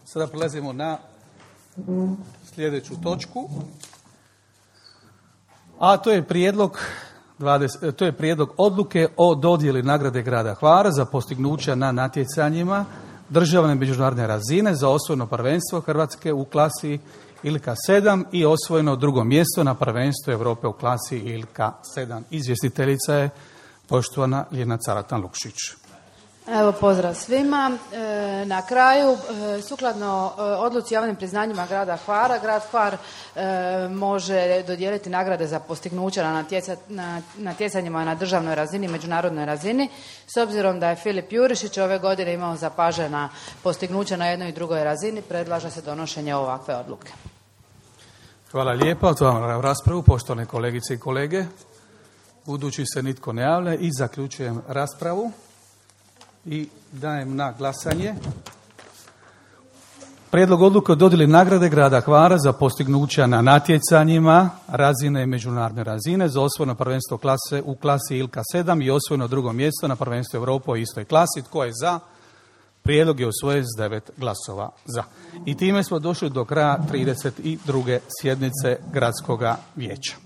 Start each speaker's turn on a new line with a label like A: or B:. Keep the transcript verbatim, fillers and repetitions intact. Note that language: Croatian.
A: Sada prelazimo na sljedeću točku, a to je prijedlog dvadeset, to je prijedlog odluke o dodjeli nagrade grada Hvara za postignuća na natjecanjima državne međunarodne razine za osvojeno prvenstvo Hrvatske u klasi I L K sedam i osvojeno drugo mjesto na prvenstvu Europe u klasi I L K sedam. Izvjestiteljica je poštovana Ljiljana Caratan Lukšić.
B: Evo, pozdrav svima. E, na kraju, e, sukladno e, odluci o javnim priznanjima grada Hvara, grad Hvar e, može dodijeliti nagrade za postignuća na, natjeca, na natjecanjima na državnoj razini, međunarodnoj razini. S obzirom da je Filip Jurišić ove godine imao zapažena postignuća na jednoj i drugoj razini, predlaže se donošenje ovakve odluke.
A: Hvala lijepa. Otvaram raspravu, poštovane kolegice i kolege. Budući se nitko ne javlja, i zaključujem raspravu. I dajem na glasanje prijedlog odluke o dodjeli nagrade grada Hvara za postignuća na natjecanjima razine i međunarodne razine za osvojeno prvenstvo klase u klasi I L K sedam i osvojeno drugo mjesto na prvenstvu Europe u istoj klasi. Tko je za? Prijedlog je usvojen s devet glasova za. I time smo došli do kraja trideset druge sjednice Gradskoga vijeća.